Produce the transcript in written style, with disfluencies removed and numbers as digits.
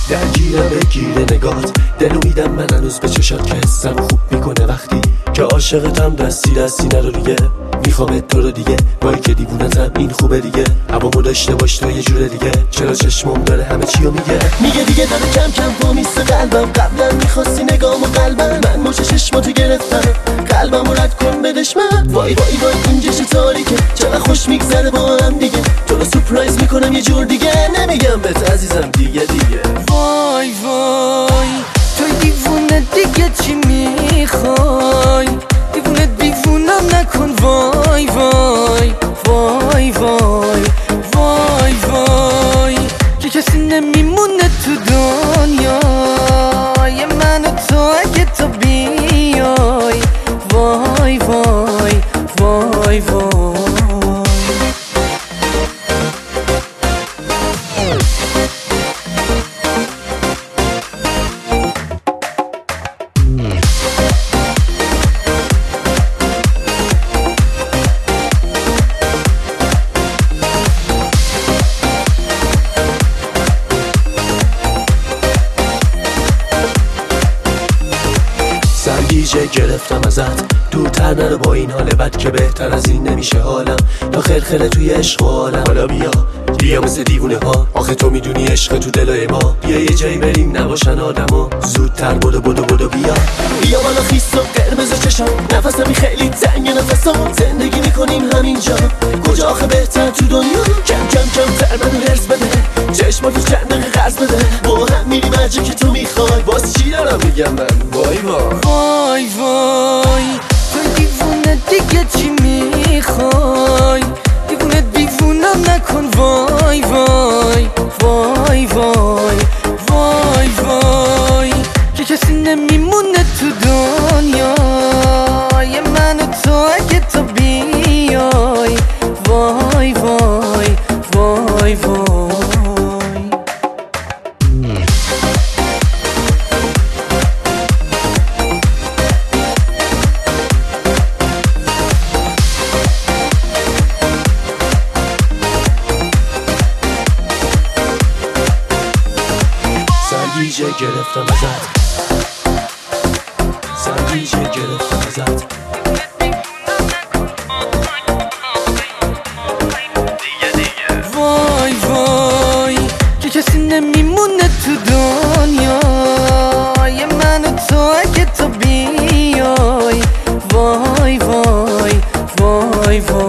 درگیرم بگیره نگات، دلو میدم من هنوز به چشات که حسم خوب میکنه وقتی که عاشقتم. دستی دستی نرو دیگه، میخوام تو رو دیگه، بایی که دیوونتم این خوبه دیگه. هوامو داشته باش تو یه جوره دیگه، چرا چشمم داره همه چیو میگه دیگه داره کم کم پا میسته قلبم. قبلا میخواستی نگام و قلبم، من مچ چشماتو گرفتم، قلبمو رد کن بدش من. وای وای وای این چش تاریکه، چقدر خوش میگذره با هم دیگه. تو رو سورپرایز میکنم یه جور دیگه، نمیگم بهت عزیزم دیگه. وای وای توی دیوونه دیگه چی میخوای؟ دیوونم نکن. وای وای وای وای وای وای که کسی نمیمونه تو دنیای من و تو اگه تو بیای. وای وای وای وای سرگیجه گرفتم ازت، دورتر نرو با این حال بد که بهتر از این نمیشه حالم. تا خلخله توی عشق و عالم، حالا بیا مثل دیوونه ها، آخه تو میدونی عشق تو دلای ما. بیا یه جایی بریم نباشن آدما، زودتر بدو بیا بالا خیس و قرمز چشام، نفسمی خیلی تنگ نفسام. زندگی میکنیم همینجا، کجا آخه بهتر تو دنیا. کم تر منو هرس بده، چشماتو چند دقیقه قرض بده، با هم میریم هر جا که تو میخوای. باز چی دارم میگم من؟ وای وای وای تو دیوونه دیگه چی میخوای؟ دیوونم نکن. وای وای وای وای وای وای که کسی نمیمونه تو دنیای من و تو اگه تو بیای. وای وای وای وای سرگیجه گرفتم ازت، سرگیجه گرفتم ازت. وای وای که کسی نمیمونه تو دنیای من و تو اگه تو بیای. وای وای وای وای